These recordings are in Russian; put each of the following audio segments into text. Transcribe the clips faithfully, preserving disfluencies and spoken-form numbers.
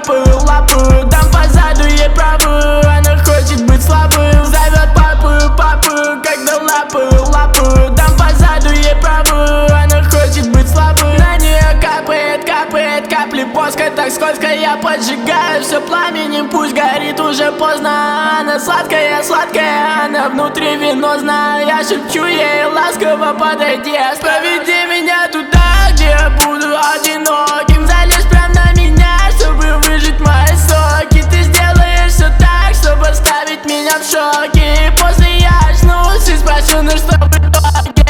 лапы, лапы. Дам по заду ей правую, она хочет быть слабым. Зовет папу, папу, когда лапы, лапы. Дам по заду ей правую, она хочет быть слабым. На нее капает, капает капли воска, так скользко я поджигаю все пламенем, пусть горит, уже поздно. Она сладкая, сладкая, она внутри венозна. Я шепчу ей ласково, подойди, проведи меня туда, где я буду одиноким. Залезь прям на меня, чтобы выжить мои соки. Ты сделаешь все так, чтобы оставить меня в шоке. И после я очнусь и спрошу, ну что в итоге.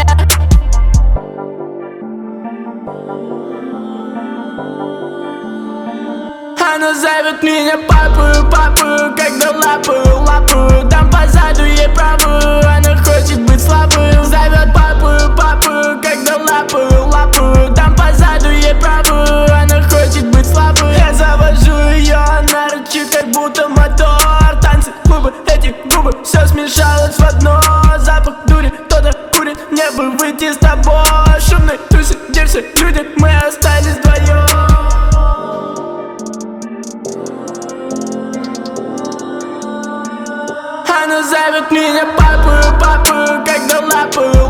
Она зовет меня папу, папу, когда лапы, лапы. Дам по заду ей правую, она хочет быть слабым. Зовет папу, папу, когда лапы, лапы. Дам по заду ей правую, она хочет быть слабым. Я завожу ее, она рычит, как будто мотор. Танцы, клубы, эти губы, все смешалось в одно. Запах дури, кто-то курит, мне бы выйти с тобой. Шумный, тусы, дерсы, люди, мы остались вдвоем. Она зовет меня папу, папу, когда лапы,